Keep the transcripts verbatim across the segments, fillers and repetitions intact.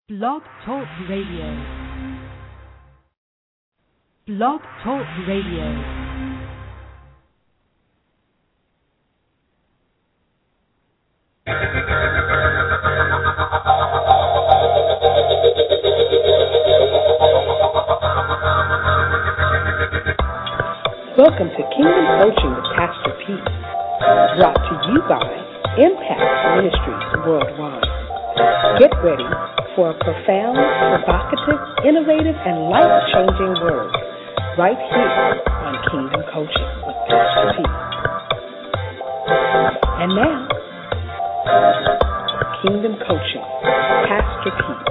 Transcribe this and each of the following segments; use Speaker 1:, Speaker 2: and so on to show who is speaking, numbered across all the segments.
Speaker 1: Blog Talk Radio. Blog Talk Radio.
Speaker 2: Welcome to Kingdom Coaching with Pastor P, brought to you by Impact Ministries Worldwide. Get ready for a profound, provocative, innovative, and life-changing word right here on Kingdom Coaching with Pastor P. And now, Kingdom Coaching, Pastor P.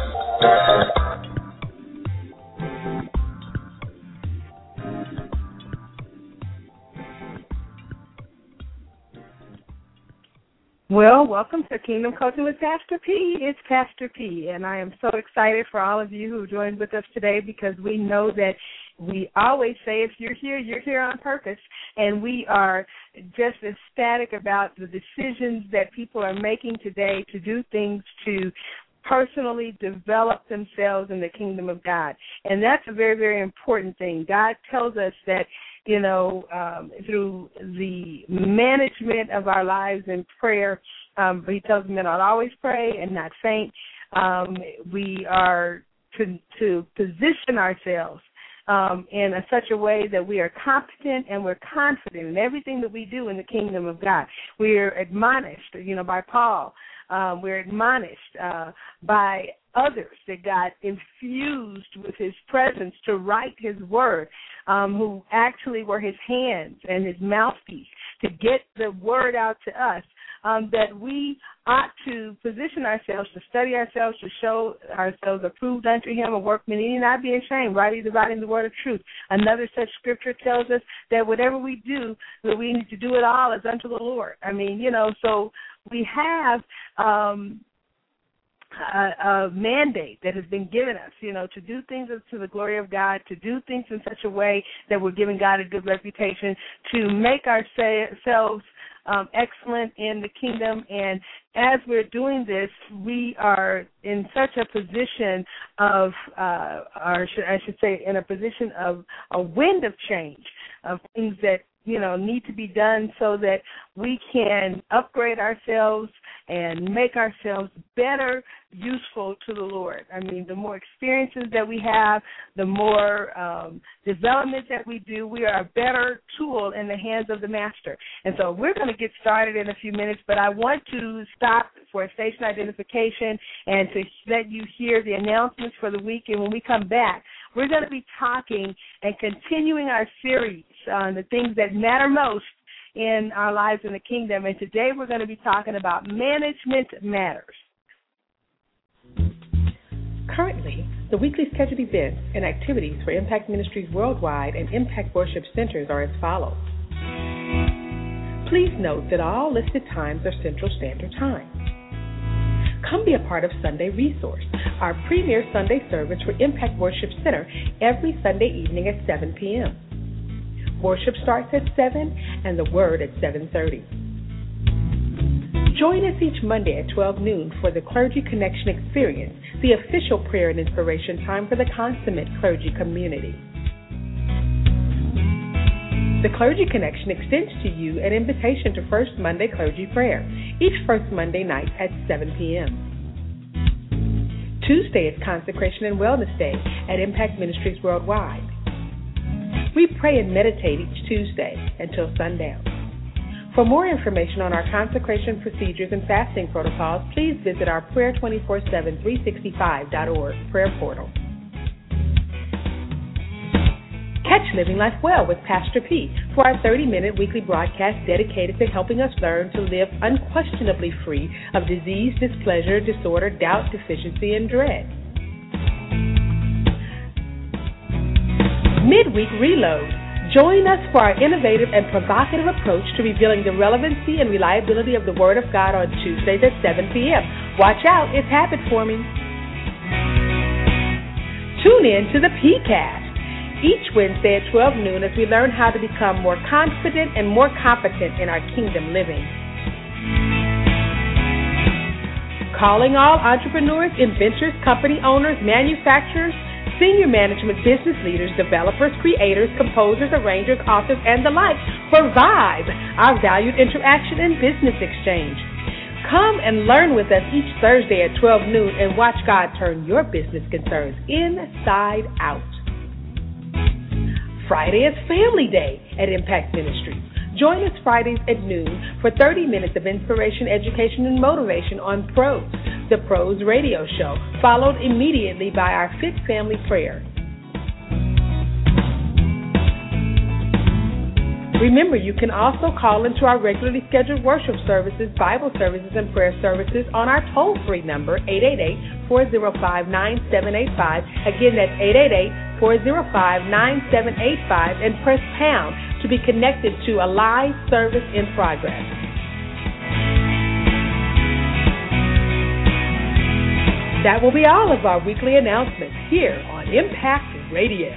Speaker 3: Well, welcome to Kingdom Coaching with Pastor P. It's Pastor P, and I am so excited for all of you who joined with us today because we know that we always say if you're here, you're here on purpose, and we are just ecstatic about the decisions that people are making today to do things to personally develop themselves in the kingdom of God. And that's a very, very important thing. God tells us that, you know, um, through the management of our lives in prayer, um, he tells me that I'll always pray and not faint. Um, we are to, to position ourselves um, in a, such a way that we are competent and we're confident in everything that we do in the kingdom of God. We are admonished, you know, by Paul. Um, we're admonished uh, by others that got infused with his presence to write his word, um, who actually were his hands and his mouthpiece to get the word out to us, um, that we ought to position ourselves, to study ourselves, to show ourselves approved unto him, a workman, and not be ashamed, rightly dividing the word of truth. Another such scripture tells us that whatever we do, that we need to do it all as unto the Lord. I mean, you know, so we have um, a, a mandate that has been given us, you know, to do things to the glory of God, to do things in such a way that we're giving God a good reputation, to make ourselves um, excellent in the kingdom. And as we're doing this, we are in such a position of, uh, or should, I should say, in a position of a wind of change, of things that you know, need to be done so that we can upgrade ourselves and make ourselves better useful to the Lord. I mean, the more experiences that we have, the more um, development that we do, we are a better tool in the hands of the Master. And so we're going to get started in a few minutes, but I want to stop for a station identification and to let you hear the announcements for the week. And when we come back, we're going to be talking and continuing our series on the things that matter most in our lives in the kingdom. And today we're going to be talking about management matters.
Speaker 2: Currently, the weekly scheduled events and activities for Impact Ministries Worldwide and Impact Worship Centers are as follows. Please note that all listed times are Central Standard Time. Come be a part of Sunday Resource, our premier Sunday service for Impact Worship Center every Sunday evening at seven p.m. Worship starts at seven and the Word at seven thirty. Join us each Monday at twelve noon for the Clergy Connection Experience, the official prayer and inspiration time for the consummate clergy community. The Clergy Connection extends to you an invitation to First Monday Clergy Prayer, each first Monday night at seven p.m. Tuesday is Consecration and Wellness Day at Impact Ministries Worldwide. We pray and meditate each Tuesday until sundown. For more information on our consecration procedures and fasting protocols, please visit our prayer two four seven, three sixty-five dot org prayer portal. Catch Living Life Well with Pastor P for our thirty-minute weekly broadcast dedicated to helping us learn to live unquestionably free of disease, displeasure, disorder, doubt, deficiency, and dread. Midweek Reload. Join us for our innovative and provocative approach to revealing the relevancy and reliability of the Word of God on Tuesdays at seven p.m. Watch out, it's habit forming. Tune in to the P Cast each Wednesday at twelve noon as we learn how to become more confident and more competent in our kingdom living. Calling all entrepreneurs, inventors, company owners, manufacturers, senior management, business leaders, developers, creators, composers, arrangers, authors, and the like for Vibe, our valued interaction and business exchange. Come and learn with us each Thursday at twelve noon and watch God turn your business concerns inside out. Friday is Family Day at Impact Ministries. Join us Fridays at noon for thirty minutes of inspiration, education, and motivation on Pros, the Pros Radio Show, followed immediately by our Fit Family Prayer. Remember, you can also call into our regularly scheduled worship services, Bible services, and prayer services on our toll-free number, eight eight eight, four oh five, nine seven eight five. Again, that's eight eight eight, four oh five, nine seven eight five, and press pound to be connected to a live service in progress. That will be all of our weekly announcements here on Impact Radio.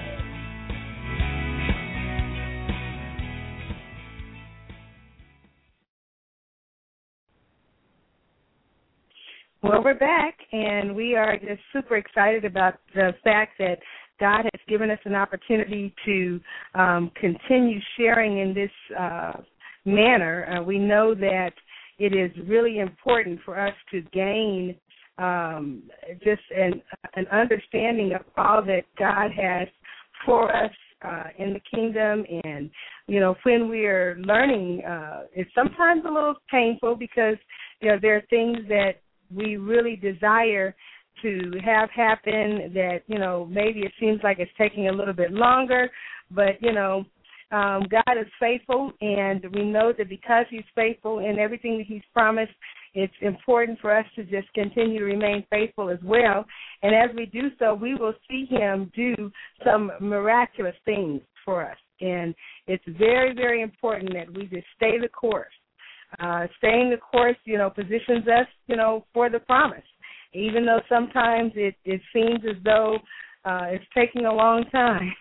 Speaker 3: Well, we're back, and we are just super excited about the fact that God has given us an opportunity to um, continue sharing in this uh, manner. Uh, we know that it is really important for us to gain um, just an, an understanding of all that God has for us uh, in the kingdom. And, you know, when we are learning, uh, it's sometimes a little painful because, you know, there are things that we really desire to have happen that, you know, maybe it seems like it's taking a little bit longer, but, you know, um, God is faithful, and we know that because he's faithful in everything that he's promised, it's important for us to just continue to remain faithful as well. And as we do so, we will see him do some miraculous things for us. And it's very, very important that we just stay the course. Uh, staying the course, you know, positions us, you know, for the promise, even though sometimes it, it seems as though uh, it's taking a long time.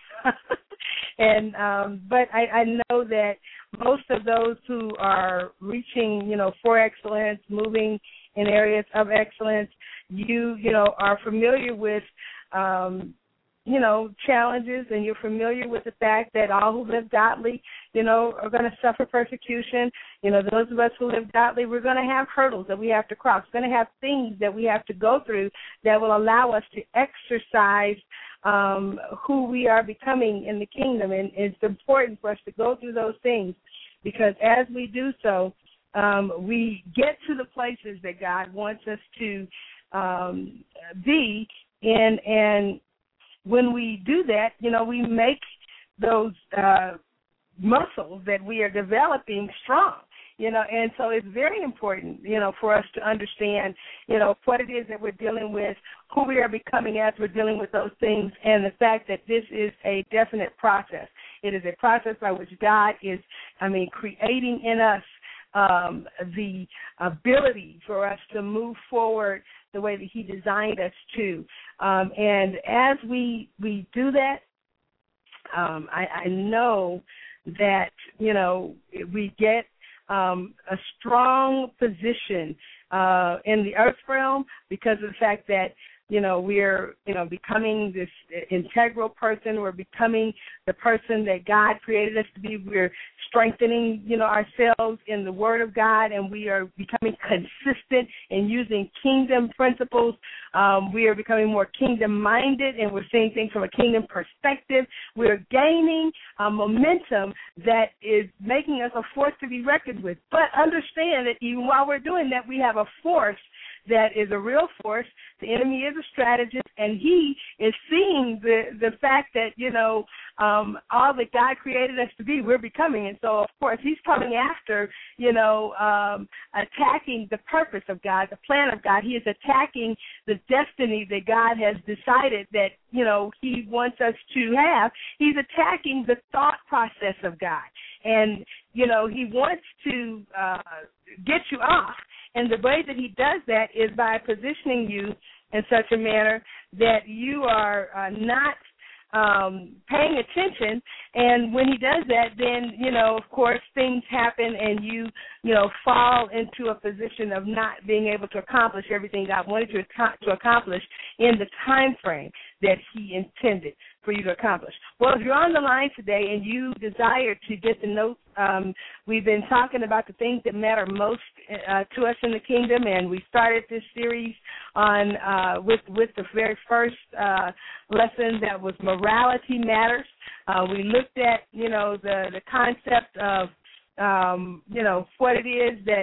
Speaker 3: and um, but I, I know that most of those who are reaching, you know, for excellence, moving in areas of excellence, you, you know, are familiar with um, you know, challenges, and you're familiar with the fact that all who live godly, you know, are going to suffer persecution. You know, those of us who live godly, we're going to have hurdles that we have to cross. We're going to have things that we have to go through that will allow us to exercise um, who we are becoming in the kingdom. And it's important for us to go through those things because as we do so, um, we get to the places that God wants us to um, be in. And when we do that, you know, we make those uh, muscles that we are developing strong, you know, and so it's very important, you know, for us to understand, you know, what it is that we're dealing with, who we are becoming as we're dealing with those things, and the fact that this is a definite process. It is a process by which God is, I mean, creating in us um, the ability for us to move forward the way that he designed us to. Um, and as we we do that, um, I, I know that, you know, we get um, a strong position uh, in the earth realm because of the fact that, you know, we're, you know, becoming this integral person. We're becoming the person that God created us to be. We're strengthening, you know, ourselves in the Word of God, and we are becoming consistent in using kingdom principles. Um, we are becoming more kingdom-minded, and we're seeing things from a kingdom perspective. We're gaining uh, momentum that is making us a force to be reckoned with. But understand that even while we're doing that, we have a force that is a real force. The enemy is a strategist, and he is seeing the the fact that, you know, um, all that God created us to be, we're becoming. And so, of course, he's coming after, you know, um, attacking the purpose of God, the plan of God. He is attacking the destiny that God has decided that, you know, he wants us to have. He's attacking the thought process of God. And, you know, he wants to uh, get you off. And the way that he does that is by positioning you in such a manner that you are uh, not um, paying attention. And when he does that, then, you know, of course, things happen and you, you know, fall into a position of not being able to accomplish everything God wanted you to accomplish in the time frame that he intended for you to accomplish. Well, if you're on the line today and you desire to get to know, um, we've been talking about the things that matter most uh, to us in the kingdom, and we started this series on uh, with with the very first uh, lesson that was morality matters. Uh, we looked at, you know, the, the concept of, um, you know, what it is that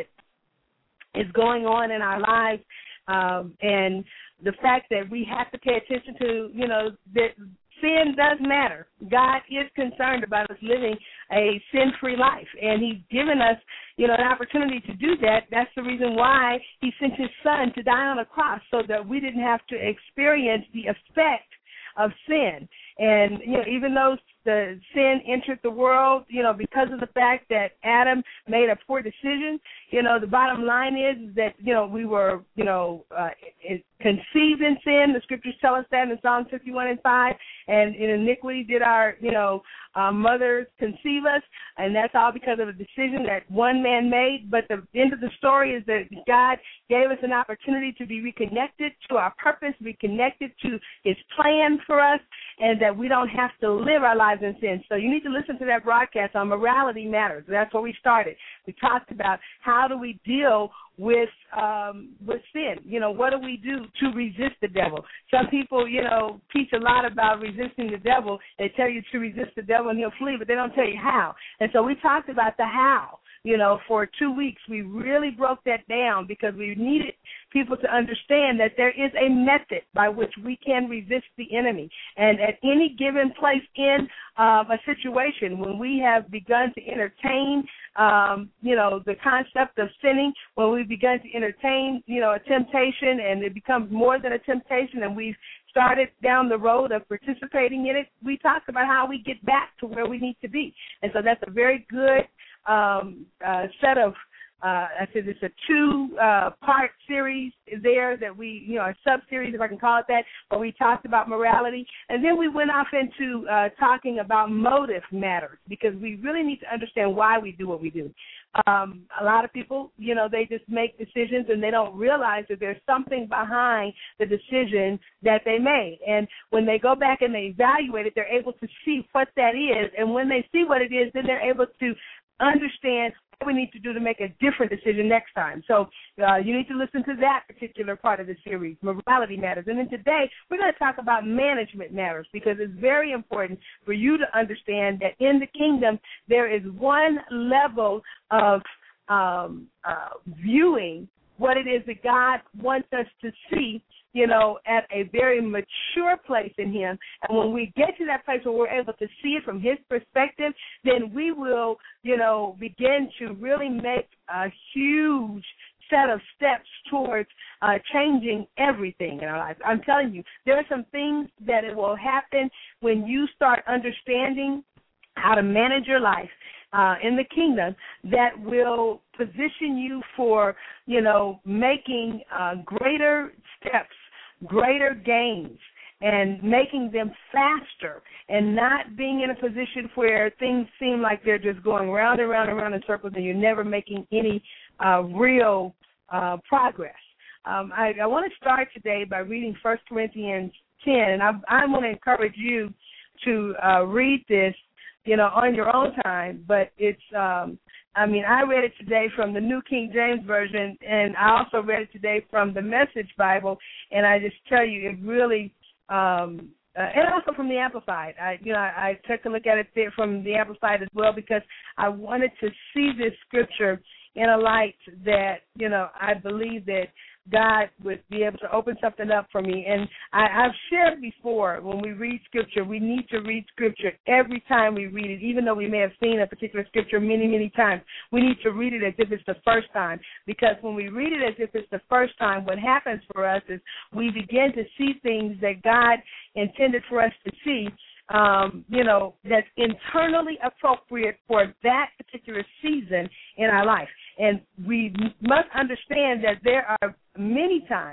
Speaker 3: is going on in our lives, um, and the fact that we have to pay attention to, you know, that sin does matter. God is concerned about us living a sin-free life, and he's given us, you know, an opportunity to do that. That's the reason why he sent his son to die on a cross, so that we didn't have to experience the effect of sin. And, you know, even though the sin entered the world, you know, because of the fact that Adam made a poor decision, you know, the bottom line is that, you know, we were, you know, uh, conceived in sin. The scriptures tell us that in Psalm fifty-one and five. And in iniquity did our, you know, uh, mothers conceive us. And that's all because of a decision that one man made. But the end of the story is that God gave us an opportunity to be reconnected to our purpose, reconnected to his plan for us, and that we don't have to live our lives in sin. So you need to listen to that broadcast on Morality Matters. That's where we started. We talked about how do we deal with um, with sin. You know, what do we do to resist the devil? Some people, you know, teach a lot about resisting the devil. They tell you to resist the devil and he'll flee, but they don't tell you how. And so we talked about the how. You know, for two weeks, we really broke that down because we needed people to understand that there is a method by which we can resist the enemy. And at any given place in um, a situation, when we have begun to entertain, um, you know, the concept of sinning, when we've begun to entertain, you know, a temptation and it becomes more than a temptation and we've started down the road of participating in it, we talked about how we get back to where we need to be. And so that's a very good Um, uh, set of, uh, I said it's a two-part uh, series there that we, you know, a sub-series, if I can call it that, where we talked about morality. And then we went off into uh, talking about motive matters, because we really need to understand why we do what we do. Um, a lot of people, you know, they just make decisions and they don't realize that there's something behind the decision that they made. And when they go back and they evaluate it, they're able to see what that is. And when they see what it is, then they're able to understand what we need to do to make a different decision next time. So uh, you need to listen to that particular part of the series, Morality Matters. And then today we're going to talk about Management Matters, because it's very important for you to understand that in the kingdom there is one level of um, uh, viewing what it is that God wants us to see, you know, at a very mature place in him. And when we get to that place where we're able to see it from his perspective, then we will, you know, begin to really make a huge set of steps towards uh, changing everything in our lives. I'm telling you, there are some things that it will happen when you start understanding how to manage your life uh, in the kingdom that will position you for, you know, making uh, greater steps, greater gains, and making them faster, and not being in a position where things seem like they're just going round and round and round in circles and you're never making any uh, real uh, progress. Um, I, I want to start today by reading First Corinthians ten, and I, I want to encourage you to uh, read this, you know, on your own time, but it's, um, I mean, I read it today from the New King James Version, and I also read it today from the Message Bible, and I just tell you, it really, um, uh, and also from the Amplified. I, you know, I, I took a look at it there from the Amplified as well, because I wanted to see this scripture in a light that, you know, I believe that God would be able to open something up for me. And I, I've shared before, when we read Scripture, we need to read Scripture every time we read it, even though we may have seen a particular Scripture many, many times. We need to read it as if it's the first time, because when we read it as if it's the first time, what happens for us is we begin to see things that God intended for us to see, Um, you know, that's internally appropriate for that particular season in our life. And we must understand that there are many times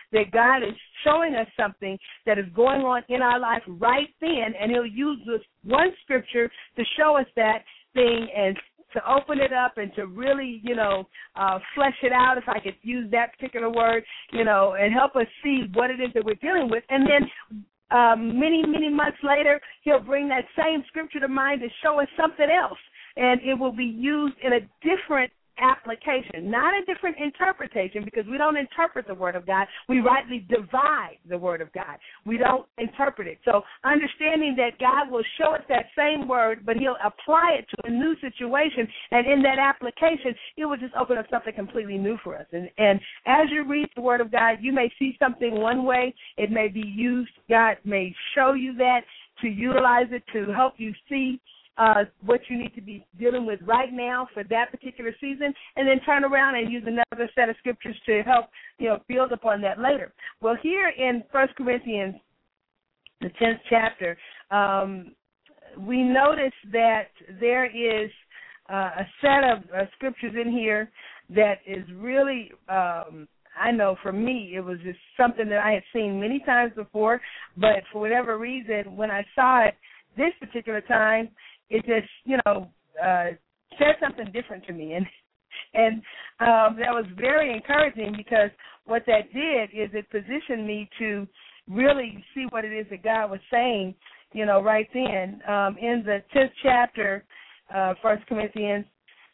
Speaker 3: that God is showing us something that is going on in our life right then, and he'll use this one scripture to show us that thing and to open it up and to really, you know, uh, flesh it out, if I could use that particular word, you know, and help us see what it is that we're dealing with. And then um, many, many months later, he'll bring that same scripture to mind to show us something else, and it will be used in a different application, not a different interpretation, because we don't interpret the Word of God. We rightly divide the Word of God. We don't interpret it. So understanding that God will show us that same Word, but he'll apply it to a new situation, and in that application, it will just open up something completely new for us. And, and as you read the Word of God, you may see something one way. It may be used. God may show you that to utilize it to help you see Uh, what you need to be dealing with right now for that particular season, and then turn around and use another set of scriptures to help, you know, build upon that later. Well, here in First Corinthians, the tenth chapter, um, we notice that there is uh, a set of uh, scriptures in here that is really, um, I know for me, it was just something that I had seen many times before, but for whatever reason, when I saw it this particular time, it just, you know, uh, said something different to me. And and um, that was very encouraging, because what that did is it positioned me to really see what it is that God was saying, you know, right then. Um, in the tenth chapter, uh, First Corinthians,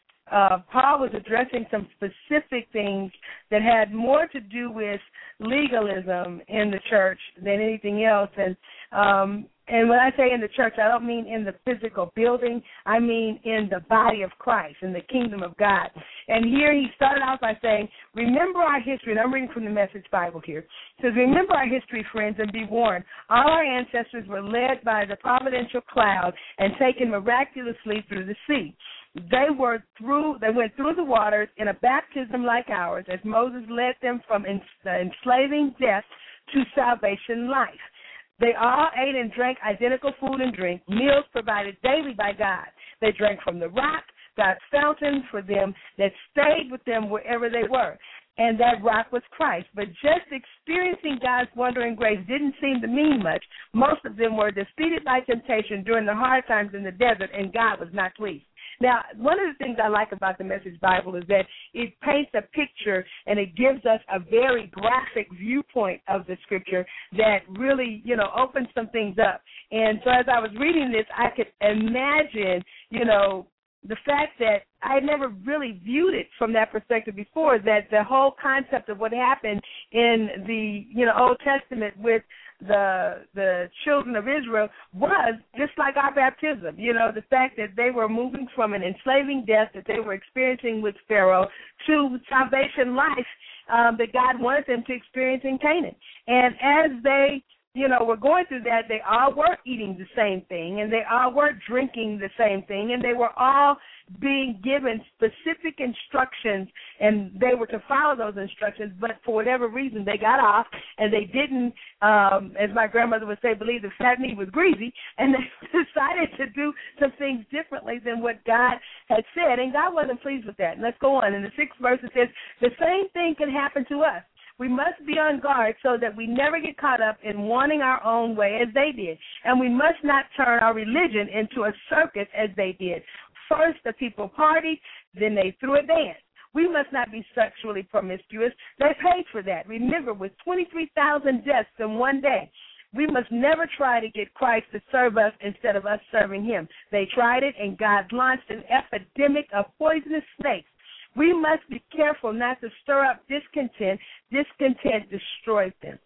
Speaker 3: uh, Paul was addressing some specific things that had more to do with legalism in the church than anything else. And um And when I say in the church, I don't mean in the physical building. I mean in the body of Christ, in the kingdom of God. And here he started out by saying, remember our history, and I'm reading from the Message Bible here. It says, remember our history, friends, and be warned. All our ancestors were led by the providential cloud and taken miraculously through the sea. They were through. They went through the waters in a baptism like ours, as Moses led them from enslaving death to salvation life. They all ate and drank identical food and drink, meals provided daily by God. They drank from the rock, God's fountain for them that stayed with them wherever they were. And that rock was Christ. But just experiencing God's wondering grace didn't seem to mean much. Most of them were defeated by temptation during the hard times in the desert, and God was not pleased. Now, one of the things I like about the Message Bible is that it paints a picture, and it gives us a very graphic viewpoint of the Scripture that really, you know, opens some things up. And so as I was reading this, I could imagine, you know, the fact that I had never really viewed it from that perspective before, that the whole concept of what happened in the, you know, Old Testament with the the children of Israel was just like our baptism. You know, the fact that they were moving from an enslaving death that they were experiencing with Pharaoh to salvation life um, that God wanted them to experience in Canaan. And as they, you know, were going through that, they all were eating the same thing, and they all were drinking the same thing, and they were all being given specific instructions, and they were to follow those instructions, but for whatever reason, they got off, and they didn't, um, as my grandmother would say, believe the fat meat was greasy, and they decided to do some things differently than what God had said, and God wasn't pleased with that. And let's go on. In the sixth verse, it says, the same thing can happen to us. We must be on guard so that we never get caught up in wanting our own way as they did. And we must not turn our religion into a circus as they did. First, the people partied, then they threw a dance. We must not be sexually promiscuous. They paid for that. Remember, with twenty-three thousand deaths in one day, we must never try to get Christ to serve us instead of us serving him. They tried it, and God launched an epidemic of poisonous snakes. We must be careful not to stir up discontent. Discontent destroys them.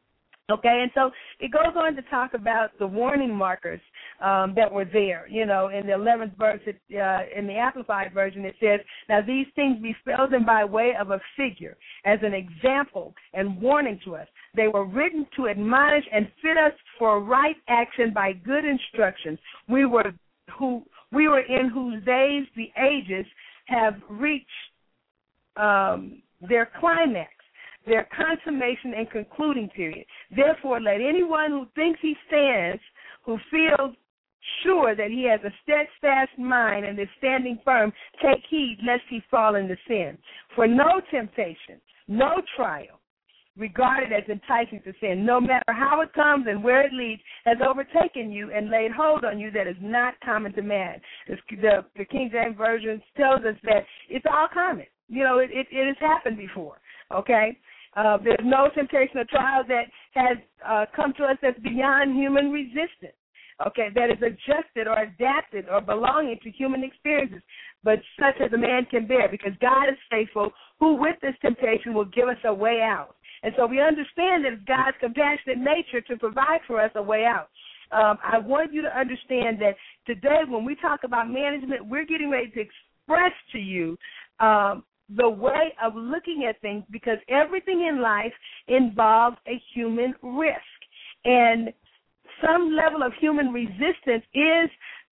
Speaker 3: Okay, and so it goes on to talk about the warning markers um, that were there. You know, in the eleventh verse, it, uh, in the Amplified Version, it says, now these things befell them by way of a figure, as an example and warning to us. They were written to admonish and fit us for right action by good instructions. We were who we were in whose days the ages have reached um, their climax, their consummation and concluding period. Therefore, let anyone who thinks he stands, who feels sure that he has a steadfast mind and is standing firm, take heed lest he fall into sin. For no temptation, no trial regarded as enticing to sin. No matter how it comes and where it leads, has overtaken you and laid hold on you that is not common to man. The, the, the King James Version tells us that it's all common. You know, it, it, it has happened before, okay? Uh, there's no temptation or trial that has uh, come to us that's beyond human resistance, okay, that is adjusted or adapted or belonging to human experiences, but such as a man can bear, because God is faithful, who with this temptation will give us a way out. And so we understand that it's God's compassionate nature to provide for us a way out. Um, I want you to understand that today when we talk about management, we're getting ready to express to you um, the way of looking at things, because everything in life involves a human risk. And some level of human resistance is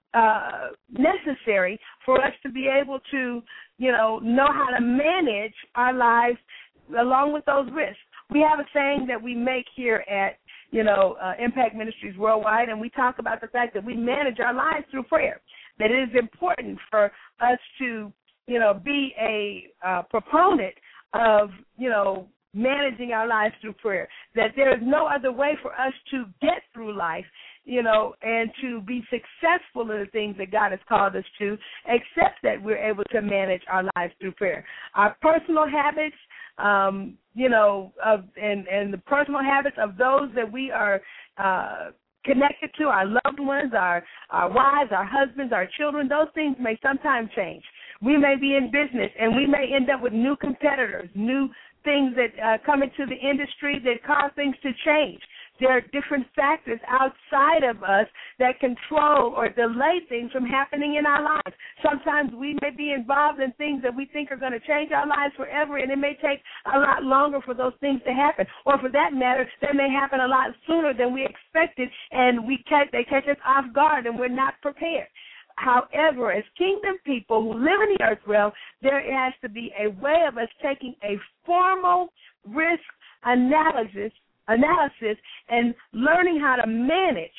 Speaker 3: uh, necessary for us to be able to, you know, know how to manage our lives along with those risks. We have a saying that we make here at, you know, uh, Impact Ministries Worldwide, and we talk about the fact that we manage our lives through prayer, that it is important for us to, you know, be a uh, proponent of, you know, managing our lives through prayer, that there is no other way for us to get through life, you know, and to be successful in the things that God has called us to, except that we're able to manage our lives through prayer. Our personal habits, um, you know, of, and, and the personal habits of those that we are uh, connected to, our loved ones, our, our wives, our husbands, our children, those things may sometimes change. We may be in business, and we may end up with new competitors, new things that uh, come into the industry that cause things to change. There are different factors outside of us that control or delay things from happening in our lives. Sometimes we may be involved in things that we think are going to change our lives forever, and it may take a lot longer for those things to happen. Or for that matter, they may happen a lot sooner than we expected, and we catch, they catch us off guard, and we're not prepared. However, as kingdom people who live in the earth realm, there has to be a way of us taking a formal risk analysis analysis and learning how to manage,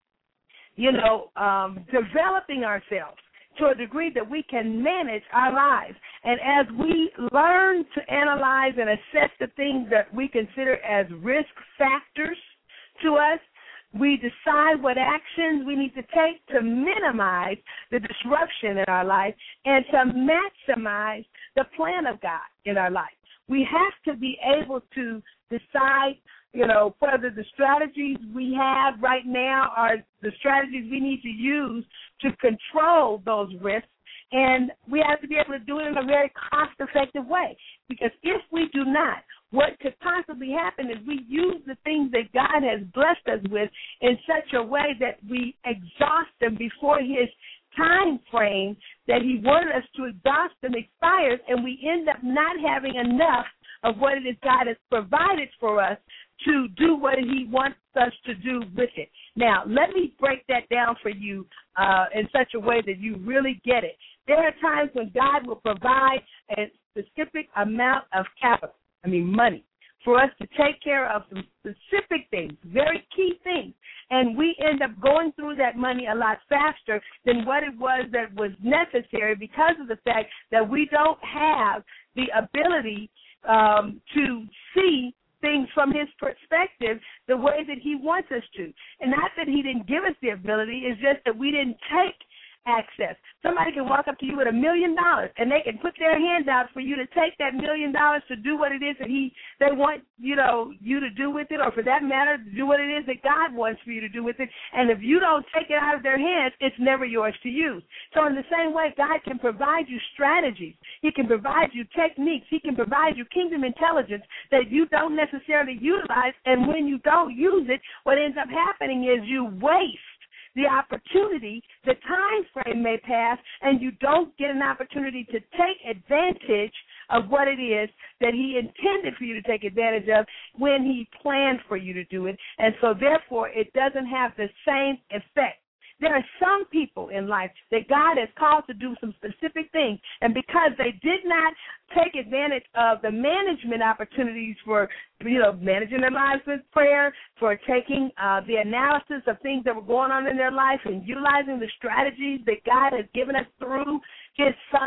Speaker 3: you know, um, developing ourselves to a degree that we can manage our lives. And as we learn to analyze and assess the things that we consider as risk factors to us, we decide what actions we need to take to minimize the disruption in our life and to maximize the plan of God in our life. We have to be able to decide, you know, whether the strategies we have right now are the strategies we need to use to control those risks, and we have to be able to do it in a very cost-effective way. Because if we do not, what could possibly happen is we use the things that God has blessed us with in such a way that we exhaust them before His time frame that He wanted us to exhaust them expires, and we end up not having enough of what it is God has provided for us to do what He wants us to do with it. Now, let me break that down for you uh, in such a way that you really get it. There are times when God will provide a specific amount of capital, I mean money, for us to take care of some specific things, very key things, and we end up going through that money a lot faster than what it was that was necessary because of the fact that we don't have the ability um, to see things from His perspective the way that He wants us to. And not that He didn't give us the ability, it's just that we didn't take access. Somebody can walk up to you with a million dollars, and they can put their hand out for you to take that million dollars to do what it is that he they want, you know, you to do with it, or for that matter, to do what it is that God wants for you to do with it. And if you don't take it out of their hands, it's never yours to use. So in the same way, God can provide you strategies. He can provide you techniques. He can provide you kingdom intelligence that you don't necessarily utilize, and when you don't use it, what ends up happening is you waste the opportunity, the time frame may pass, and you don't get an opportunity to take advantage of what it is that He intended for you to take advantage of when He planned for you to do it. And so, therefore, it doesn't have the same effect. There are some people in life that God has called to do some specific things, and because they did not take advantage of the management opportunities for, you know, managing their lives with prayer, for taking uh, the analysis of things that were going on in their life and utilizing the strategies that God has given us through His Son,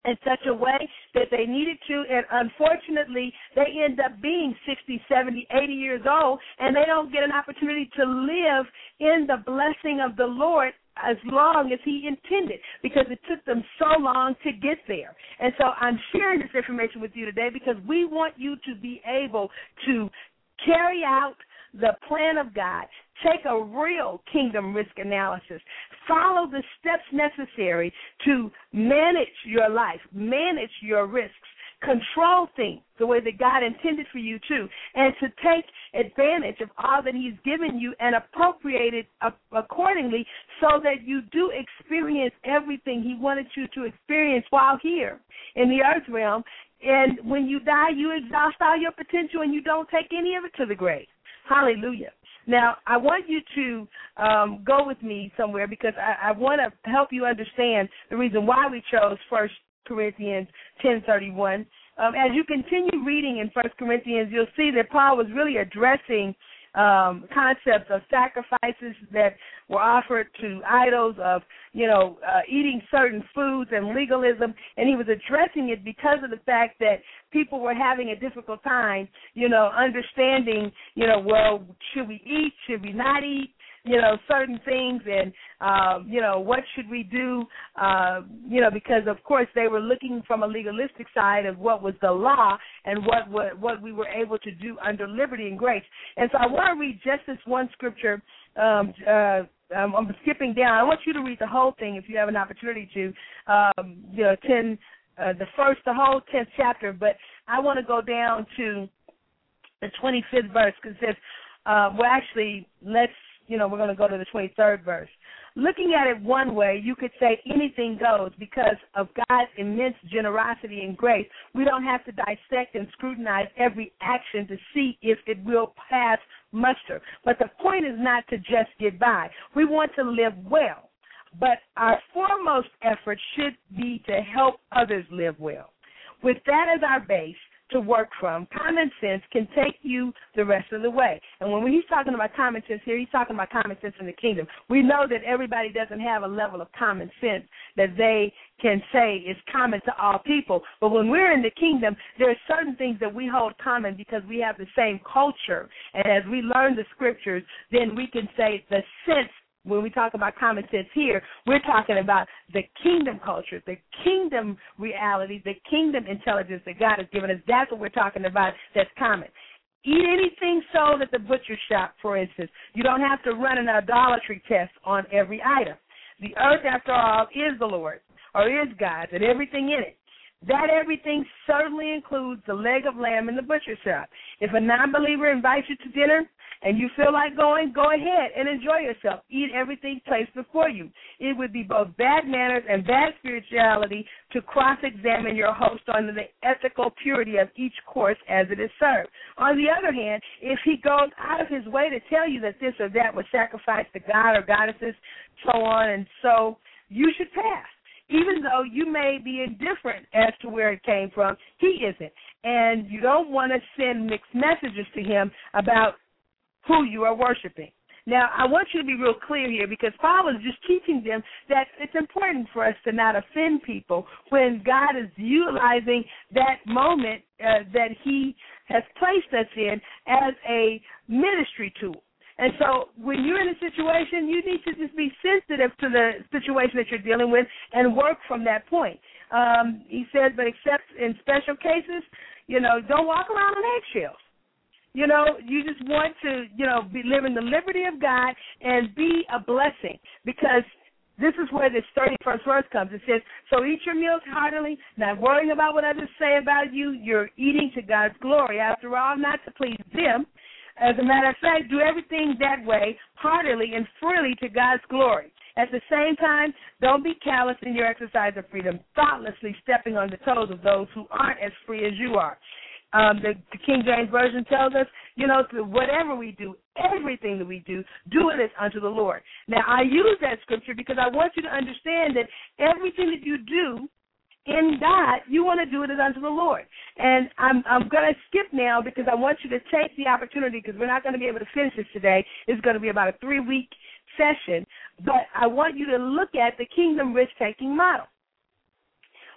Speaker 3: in such a way that they needed to, and unfortunately, they end up being sixty, seventy, eighty years old, and they don't get an opportunity to live in the blessing of the Lord as long as he intended, because it took them so long to get there. And so I'm sharing this information with you today because we want you to be able to carry out the plan of God, take a real kingdom risk analysis, follow the steps necessary to manage your life, manage your risks, control things the way that God intended for you to, and to take advantage of all that he's given you and appropriate it accordingly so that you do experience everything he wanted you to experience while here in the earth realm. And when you die, you exhaust all your potential and you don't take any of it to the grave. Hallelujah. Now, I want you to um, go with me somewhere because I, I want to help you understand the reason why we chose First Corinthians ten thirty-one. Um, as you continue reading in First Corinthians, you'll see that Paul was really addressing um, concepts of sacrifices that were offered to idols, of, you know, uh, eating certain foods and legalism, and he was addressing it because of the fact that people were having a difficult time, you know, understanding, you know, well, should we eat, should we not eat, you know, certain things, and, um, you know, what should we do, uh, you know, because, of course, they were looking from a legalistic side of what was the law and what, what, what we were able to do under liberty and grace. And so I want to read just this one scripture. Um, uh, um, I'm skipping down. I want you to read the whole thing if you have an opportunity to, um, you know, ten, uh, the first, the whole tenth chapter, but I want to go down to the twenty-fifth verse because it says, uh, well, actually, let's, you know, we're going to go to the twenty-third verse. Looking at it one way, you could say anything goes because of God's immense generosity and grace. We don't have to dissect and scrutinize every action to see if it will pass muster. But the point is not to just get by. We want to live well. But our foremost effort should be to help others live well. With that as our base to work from, common sense can take you the rest of the way. And when he's talking about common sense here, he's talking about common sense in the kingdom. We know that everybody doesn't have a level of common sense that they can say is common to all people. But when we're in the kingdom, there are certain things that we hold common because we have the same culture. And as we learn the scriptures, then we can say the sense. When we talk about common sense here, we're talking about the kingdom culture, the kingdom reality, the kingdom intelligence that God has given us. That's what we're talking about that's common. Eat anything sold at the butcher shop, for instance. You don't have to run an idolatry test on every item. The earth, after all, is the Lord's, or is God's, and everything in it. That everything certainly includes the leg of lamb in the butcher shop. If a non-believer invites you to dinner, and you feel like going, go ahead and enjoy yourself. Eat everything placed before you. It would be both bad manners and bad spirituality to cross-examine your host on the ethical purity of each course as it is served. On the other hand, if he goes out of his way to tell you that this or that was sacrificed to God or goddesses, so on and so, you should pass. Even though you may be indifferent as to where it came from, he isn't. And you don't want to send mixed messages to him about who you are worshiping. Now, I want you to be real clear here because Paul is just teaching them that it's important for us to not offend people when God is utilizing that moment uh, that he has placed us in as a ministry tool. And so when you're in a situation, you need to just be sensitive to the situation that you're dealing with and work from that point. Um, he says, but except in special cases, you know, don't walk around on eggshells. You know, you just want to, you know, be living the liberty of God and be a blessing because this is where this thirty-first verse comes. It says, so eat your meals heartily, not worrying about what others say about you. You're eating to God's glory. After all, not to please them. As a matter of fact, do everything that way, heartily and freely to God's glory. At the same time, don't be callous in your exercise of freedom, thoughtlessly stepping on the toes of those who aren't as free as you are. Um, the, the King James Version tells us, you know, to whatever we do, everything that we do, do it as unto the Lord. Now, I use that scripture because I want you to understand that everything that you do in God, you want to do it as unto the Lord. And I'm, I'm going to skip now because I want you to take the opportunity because we're not going to be able to finish this today. It's going to be about a three-week session. But I want you to look at the kingdom risk-taking model.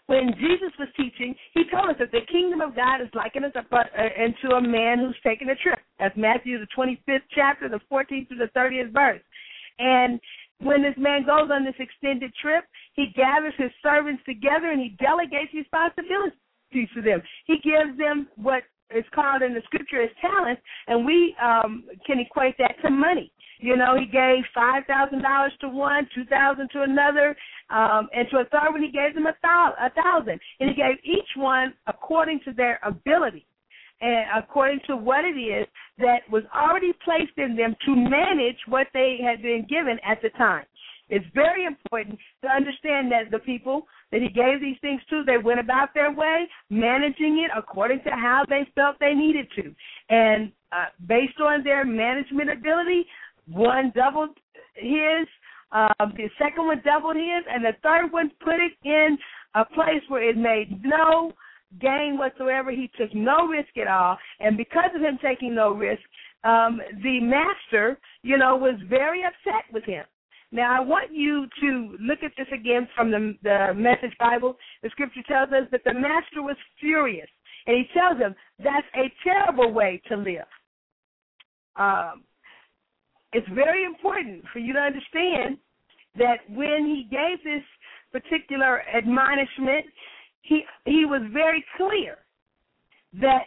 Speaker 3: when Jesus was teaching, he told us that the kingdom of God is likened unto a man who's taken a trip. That's Matthew, the twenty-fifth chapter, the fourteenth to the thirtieth verse. And when this man goes on this extended trip, he gathers his servants together and he delegates responsibilities to them. He gives them what is called in the scripture as talents, and we um, can equate that to money. You know, he gave five thousand dollars to one, two thousand dollars to another, um, and to a third one he gave them a thousand. And he gave each one according to their ability and according to what it is that was already placed in them to manage what they had been given at the time. It's very important to understand that the people that he gave these things to, they went about their way, managing it according to how they felt they needed to. And uh, based on their management ability, one doubled his, um, the second one doubled his, and the third one put it in a place where it made no gain whatsoever. He took no risk at all, and because of him taking no risk, um, the master, you know, was very upset with him. Now, I want you to look at this again from the, the Message Bible. The scripture tells us that the master was furious, and he tells him that's a terrible way to live. Um, it's very important for you to understand that when he gave this particular admonishment, he he was very clear that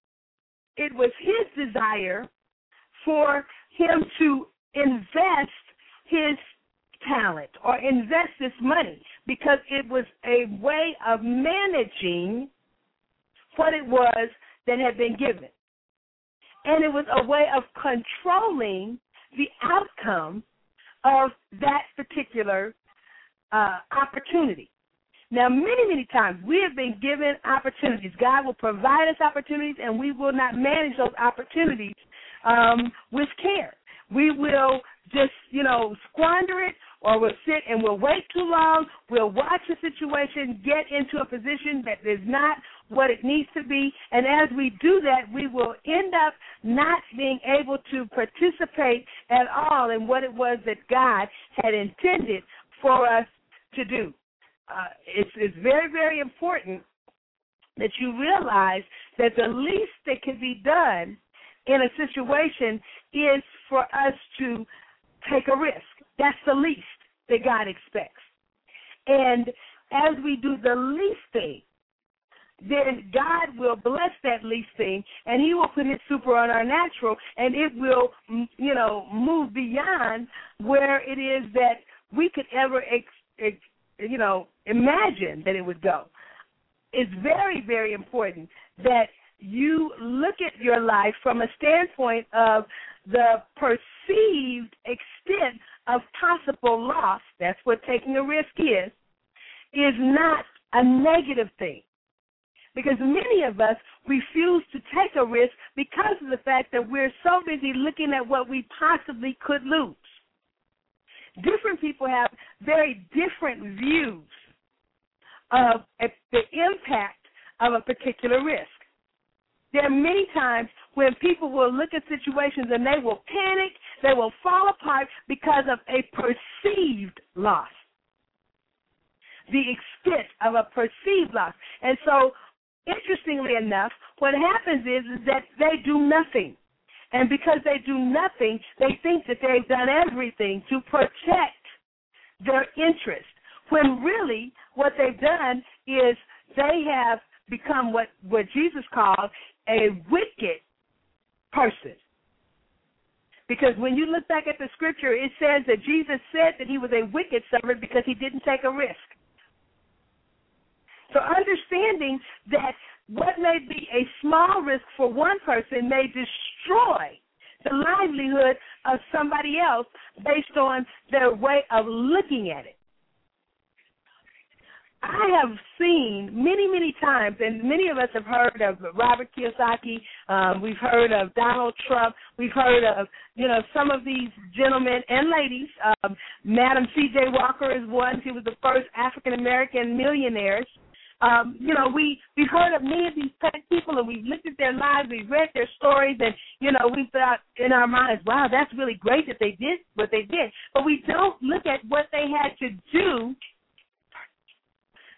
Speaker 3: it was his desire for him to invest his talent or invest this money because it was a way of managing what it was that had been given. And it was a way of controlling the outcome of that particular uh, opportunity. Now, many, many times we have been given opportunities. God will provide us opportunities, and we will not manage those opportunities um, with care. We will just, you know, squander it, or we'll sit and we'll wait too long. We'll watch the situation get into a position that is not what it needs to be. And as we do that, we will end up not being able to participate at all in what it was that God had intended for us to do. Uh, it's, it's very, very important that you realize that the least that can be done in a situation is for us to take a risk. That's the least that God expects. And as we do the least thing, then God will bless that least thing, and he will put his super on our natural, and it will, you know, move beyond where it is that we could ever, ex, ex, you know, imagine that it would go. It's very, very important that you look at your life from a standpoint of the perceived extent of possible loss. That's what taking a risk is, is not a negative thing. Because many of us refuse to take a risk because of the fact that we're so busy looking at what we possibly could lose. Different people have very different views of a, the impact of a particular risk. There are many times when people will look at situations and they will panic, they will fall apart because of a perceived loss, the extent of a perceived loss. And so, interestingly enough, what happens is, is that they do nothing. And because they do nothing, they think that they've done everything to protect their interest, when really what they've done is they have become what, what Jesus called a wicked person. Because when you look back at the scripture, it says that Jesus said that he was a wicked servant because he didn't take a risk. So understanding that what may be a small risk for one person may destroy the livelihood of somebody else based on their way of looking at it. I have seen many, many times, and many of us have heard of Robert Kiyosaki. Um, we've heard of Donald Trump. We've heard of, you know, some of these gentlemen and ladies. Um, Madam C J Walker is one. She was the first African-American millionaires. Um, you know, we, we've heard of many of these people, and we've looked at their lives, we've read their stories, and, you know, we thought in our minds, wow, that's really great that they did what they did. But we don't look at what they had to do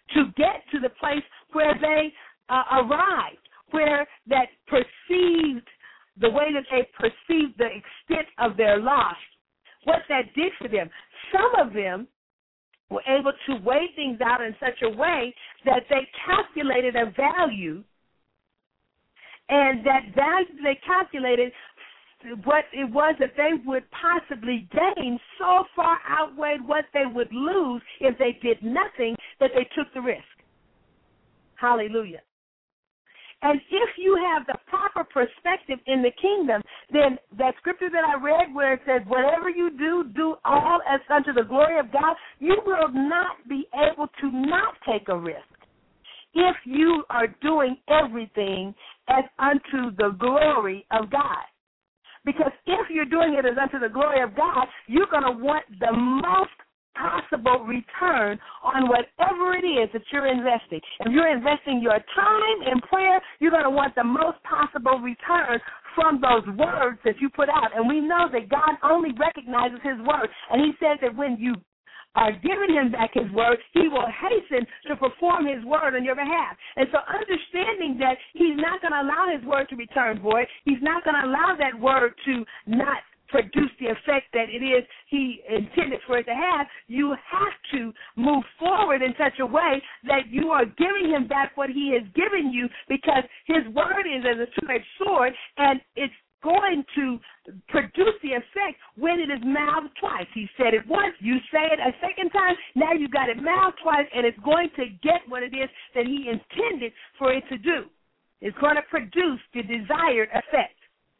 Speaker 3: to get to the place where they uh, arrived, where that perceived, the way that they perceived the extent of their loss, what that did for them. Some of them were able to weigh things out in such a way that they calculated a value, and that value they calculated, what it was that they would possibly gain so far outweighed what they would lose if they did nothing, that they took the risk. Hallelujah. And if you have the proper perspective in the kingdom, then that scripture that I read where it says, whatever you do, do all as unto the glory of God, you will not be able to not take a risk if you are doing everything as unto the glory of God. Because if you're doing it as unto the glory of God, you're going to want the most possible return on whatever it is that you're investing. If you're investing your time in prayer, you're going to want the most possible return from those words that you put out. And we know that God only recognizes his word. And he says that when you are giving him back his word, he will hasten to perform his word on your behalf. And so understanding that he's not going to allow his word to return void, he's not going to allow that word to not produce the effect that it is he intended for it to have, you have to move forward in such a way that you are giving him back what he has given you, because his word is as a two-edged sword, and it's going to produce the effect when it is mouthed twice. He said it once, you say it a second time, now you got it mouthed twice, and it's going to get what it is that he intended for it to do. It's going to produce the desired effect.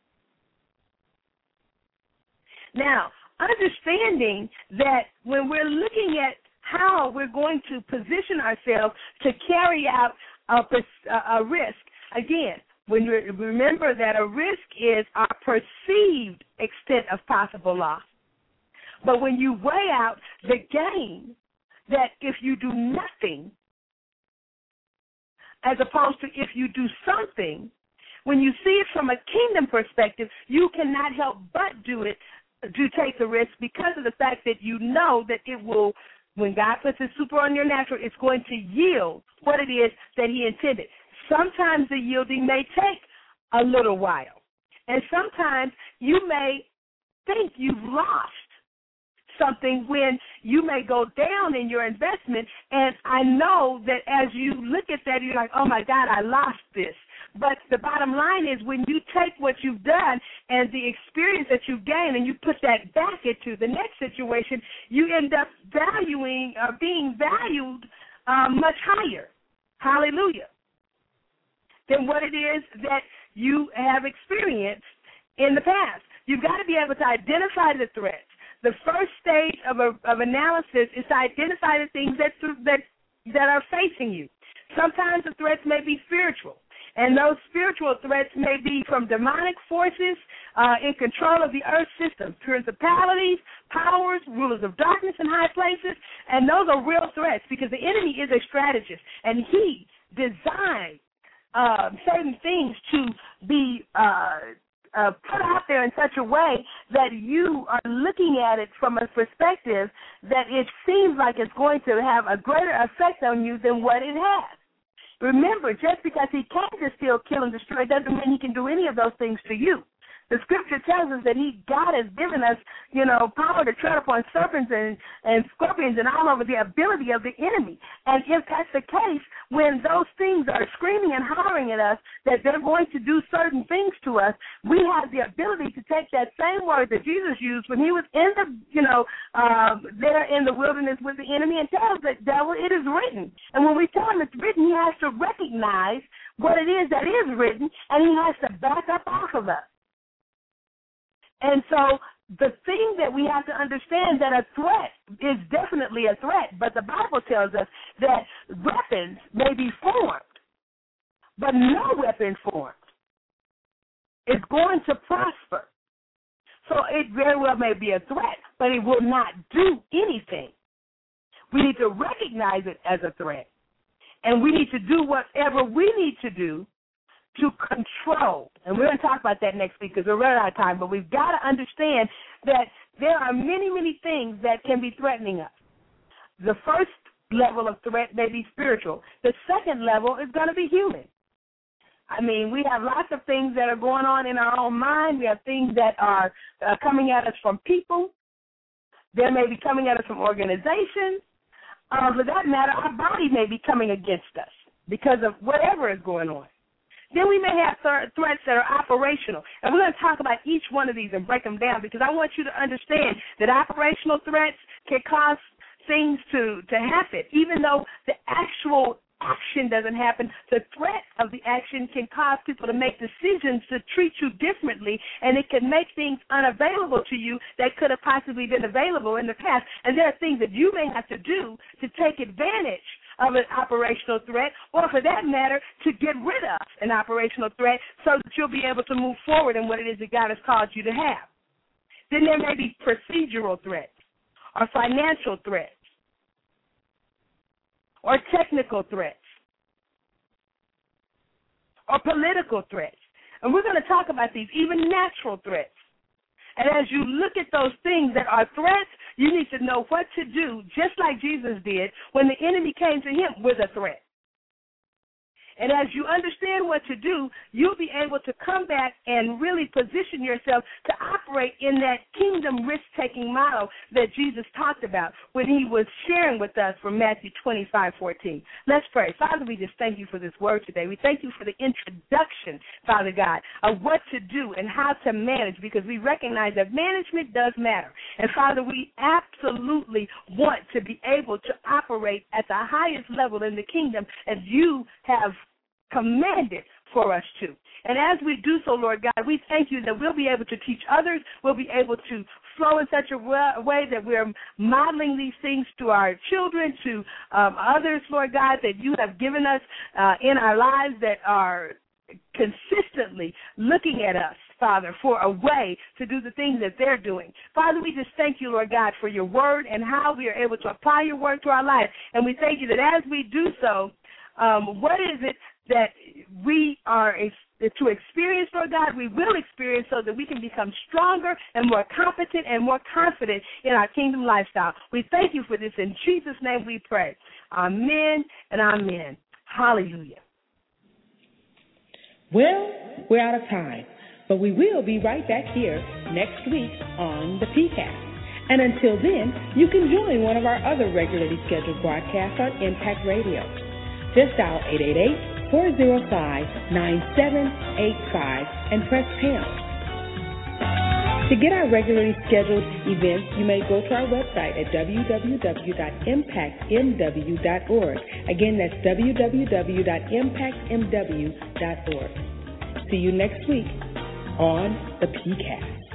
Speaker 3: Now, understanding that when we're looking at how we're going to position ourselves to carry out a, a risk, again, when you remember that a risk is our perceived extent of possible loss. But when you weigh out the gain, that if you do nothing, as opposed to if you do something, when you see it from a kingdom perspective, you cannot help but do it, do take the risk, because of the fact that you know that it will, when God puts his super on your natural, it's going to yield what it is that he intended. Sometimes the yielding may take a little while, and sometimes you may think you've lost something when you may go down in your investment, and I know that as you look at that, you're like, oh, my God, I lost this. But the bottom line is when you take what you've done and the experience that you've gained and you put that back into the next situation, you end up valuing or being valued uh, much higher, hallelujah, than what it is that you have experienced in the past. You've got to be able to identify the threats. The first stage of, a, of analysis is to identify the things that, that, that are facing you. Sometimes the threats may be spiritual. And those spiritual threats may be from demonic forces uh, in control of the earth system, principalities, powers, rulers of darkness in high places, and those are real threats because the enemy is a strategist, and he designed uh, certain things to be uh, uh, put out there in such a way that you are looking at it from a perspective that it seems like it's going to have a greater effect on you than what it has. Remember, just because he can just steal, kill, and destroy doesn't mean he can do any of those things to you. The scripture tells us that he, God has given us, you know, power to tread upon serpents and, and scorpions and all over the ability of the enemy. And if that's the case, when those things are screaming and hollering at us that they're going to do certain things to us, we have the ability to take that same word that Jesus used when he was in the, you know, uh, there in the wilderness with the enemy and tell the devil, it is written. And when we tell him it's written, he has to recognize what it is that is written, and he has to back up off of us. And so the thing that we have to understand that a threat is definitely a threat, but the Bible tells us that weapons may be formed, but no weapon formed is going to prosper. So it very well may be a threat, but it will not do anything. We need to recognize it as a threat, and we need to do whatever we need to do to control. And we're going to talk about that next week because we're running out of time, but we've got to understand that there are many, many things that can be threatening us. The first level of threat may be spiritual. The second level is going to be human. I mean, we have lots of things that are going on in our own mind. We have things that are uh, coming at us from people. They may be coming at us from organizations. Uh, for that matter, our body may be coming against us because of whatever is going on. Then we may have th- threats that are operational. And we're going to talk about each one of these and break them down because I want you to understand that operational threats can cause things to, to happen. Even though the actual action doesn't happen, the threat of the action can cause people to make decisions to treat you differently, and it can make things unavailable to you that could have possibly been available in the past. And there are things that you may have to do to take advantage of an operational threat, or for that matter, to get rid of an operational threat so that you'll be able to move forward in what it is that God has called you to have. Then there may be procedural threats or financial threats or technical threats or political threats. And we're going to talk about these, even natural threats. And as you look at those things that are threats, you need to know what to do, just like Jesus did when the enemy came to him with a threat. And as you understand what to do, you'll be able to come back and really position yourself to operate in that kingdom risk-taking model that Jesus talked about when he was sharing with us from Matthew twenty-five fourteen. Let's pray. Father, we just thank you for this word today. We thank you for the introduction, Father God, of what to do and how to manage, because we recognize that management does matter. And, Father, we absolutely want to be able to operate at the highest level in the kingdom as you have commanded for us to. And as we do so, Lord God, we thank you that we'll be able to teach others. We'll be able to flow in such a way that we're modeling these things to our children, to um, others, Lord God, that you have given us uh, in our lives that are consistently looking at us, Father, for a way to do the things that they're doing. Father, we just thank you, Lord God, for your word and how we are able to apply your word to our lives. And we thank you that as we do so, um, what is it that we are to experience, Lord God, we will experience so that we can become stronger and more competent and more confident in our kingdom lifestyle. We thank you for this. In Jesus' name we pray. Amen and amen. Hallelujah.
Speaker 2: Well, we're out of time, but we will be right back here next week on the P CAST. And until then, you can join one of our other regularly scheduled broadcasts on Impact Radio. Just dial eight eight eight, four oh five, nine seven eight five and press pound. To get our regularly scheduled events, you may go to our website at w w w dot impact m w dot org. Again, that's w w w dot impact m w dot org. See you next week on the P CAST.